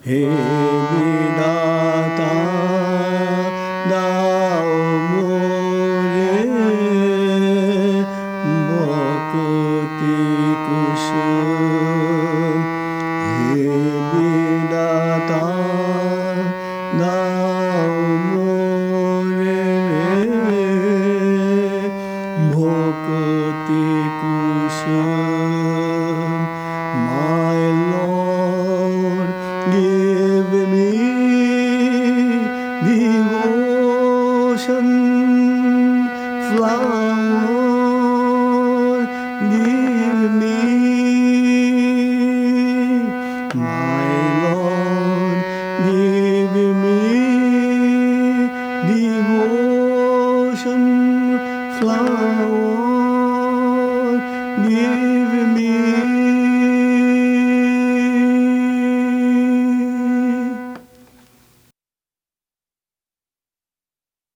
He Vidata Dao Mure Bhakti Kusum. He Vidata Dao Mure Bhakti Kusum. My Lord, give me devotion, flower.